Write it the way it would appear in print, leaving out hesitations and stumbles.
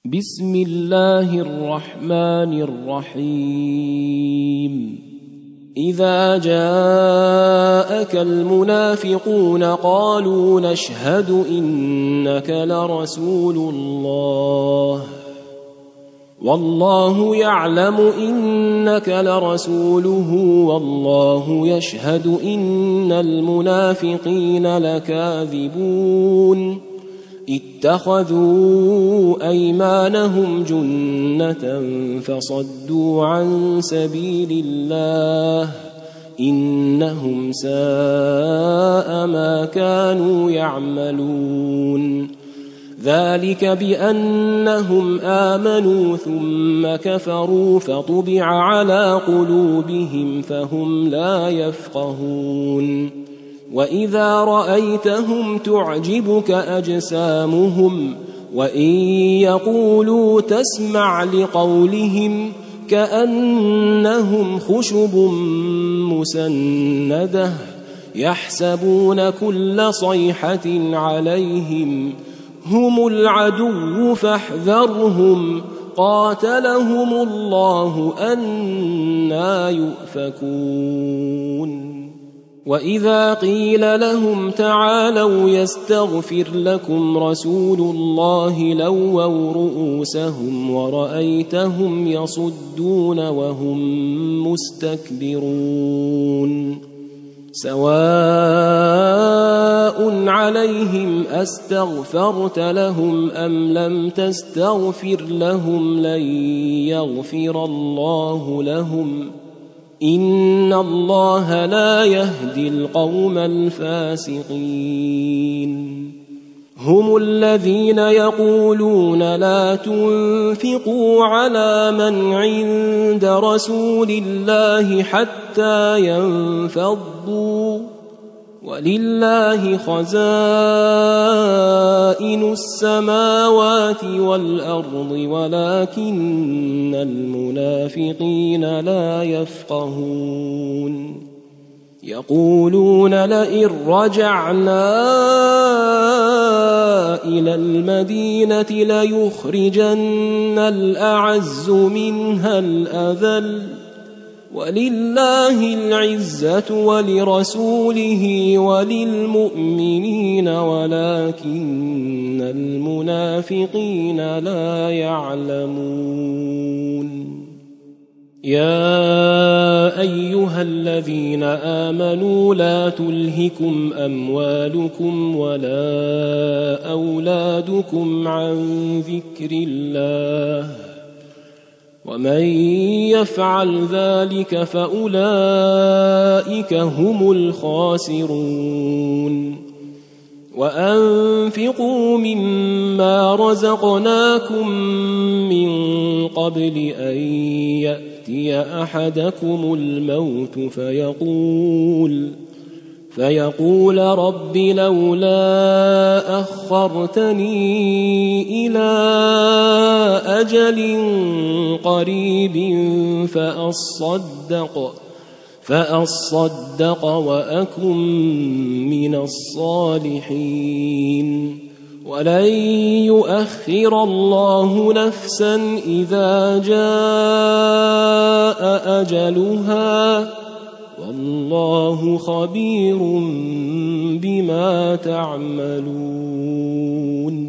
بسم الله الرحمن الرحيم إذا جاءك المنافقون قالوا نشهد إنك لرسول الله والله يعلم إنك لرسوله والله يشهد إن المنافقين لكاذبون اتخذوا أيمانهم جنة فصدوا عن سبيل الله إنهم ساء ما كانوا يعملون ذلك بأنهم آمنوا ثم كفروا فطبع على قلوبهم فهم لا يفقهون وإذا رأيتهم تعجبك أجسامهم وإن يقولوا تسمع لقولهم كأنهم خشب مسندة يحسبون كل صيحة عليهم هم العدو فاحذرهم قاتلهم الله أنى يؤفكون وإذا قيل لهم تعالوا يستغفر لكم رسول الله لووا رؤوسهم ورأيتهم يصدون وهم مستكبرون سواء عليهم أستغفرت لهم أم لم تستغفر لهم لن يغفر الله لهم إن الله لا يهدي القوم الفاسقين هم الذين يقولون لا تنفقوا على من عند رسول الله حتى ينفضوا ولله خزائن السماوات والأرض ولكن المنافقين لا يفقهون يقولون لئن رجعنا إلى المدينة ليخرجن الأعز منها الأذل ولله العزة ولرسوله وللمؤمنين ولكن المنافقين لا يعلمون يا أيها الذين آمنوا لا تلهكم أموالكم ولا أولادكم عن ذكر الله ومن يفعل ذلك فأولئك هم الخاسرون وأنفقوا مما رزقناكم من قبل أن يأتي أحدكم الموت فيقول رب لولا أخرتني إلى أجل قريب فأصدق وأكن من الصالحين ولن يؤخر الله نفسا إذا جاء أجلها والله خبير بما تعملون